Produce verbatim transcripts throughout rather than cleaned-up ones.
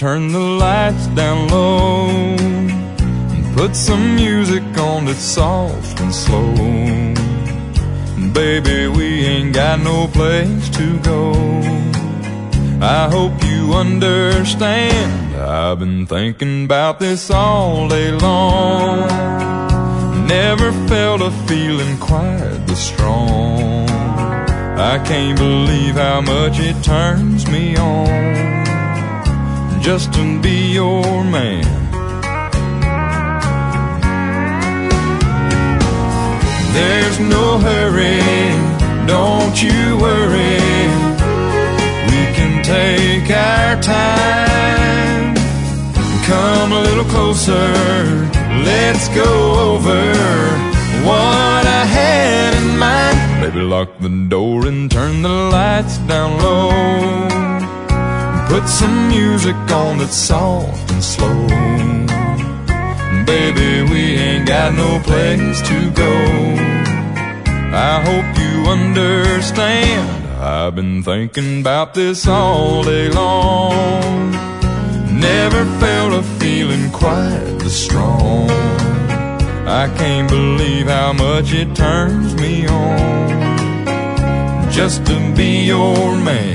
turn the lights down low, and put some music on that's soft and slow. Baby, we ain't got no place to go. I hope you understand, I've been thinking about this all day long. Never felt a feeling quite this strong. I can't believe how much it turns me on just to be your man. There's no hurry, don't you worry. We can take our time. Come a little closer, let's go over what I had in mind. Baby, lock the door and turn the lights down low. Put some music on that's soft and slow. Baby, we ain't got no place to go. I hope you understand, I've been thinking about this all day long. Never felt a feeling quite this strong. I can't believe how much it turns me on just to be your man.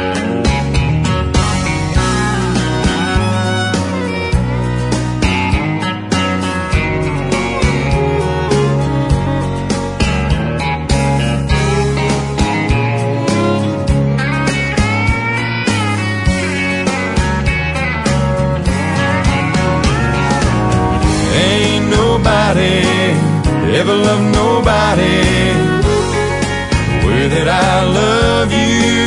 Nobody ever loved nobody the way that I love you.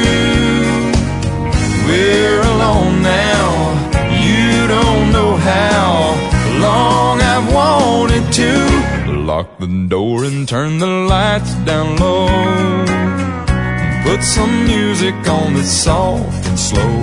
We're alone now, you don't know how long I've wanted to. Lock the door and turn the lights down low. Put some music on that's soft and slow.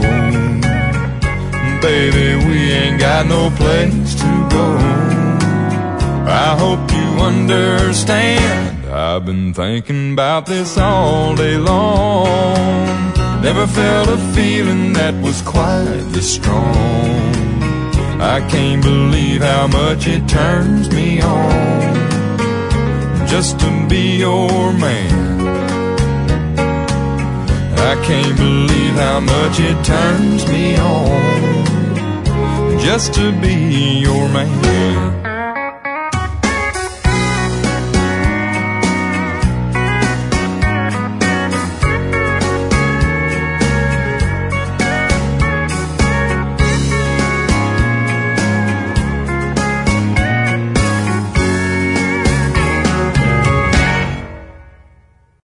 Baby, we ain't got no place to go. I hope you understand, I've been thinking about this all day long. Never felt a feeling that was quite this strong. I can't believe how much it turns me on just to be your man. I can't believe how much it turns me on just to be your man.